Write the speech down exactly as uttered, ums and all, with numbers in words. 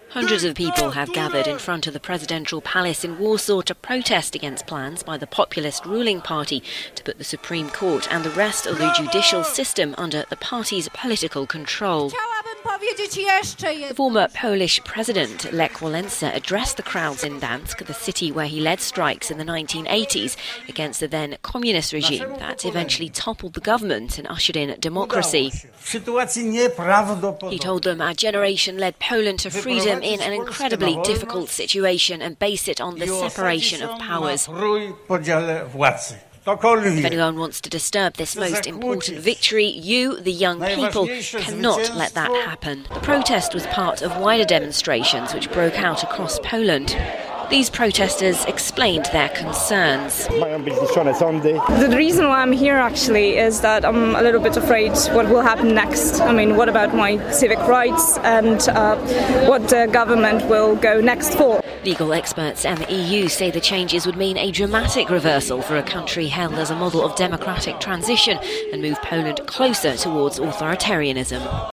Hundreds of people have gathered in front of the presidential palace in Warsaw to protest against plans by the populist ruling party to put the Supreme Court and the rest of the judicial system under the party's political control. The former Polish president Lech Wałęsa addressed the crowds in Gdańsk, the city where he led strikes in the nineteen eighties against the then communist regime that eventually toppled the government and ushered in democracy. He told them our generation led Poland to freedom in an incredibly difficult situation and based it on the separation of powers. If anyone wants to disturb this most important victory, you, the young people, cannot let that happen. The protest was part of wider demonstrations which broke out across Poland. These protesters explained their concerns. The reason why I'm here actually is that I'm a little bit afraid what will happen next. I mean, what about my civic rights and uh, what the government will go next for? Legal experts and the E U say the changes would mean a dramatic reversal for a country held as a model of democratic transition and move Poland closer towards authoritarianism.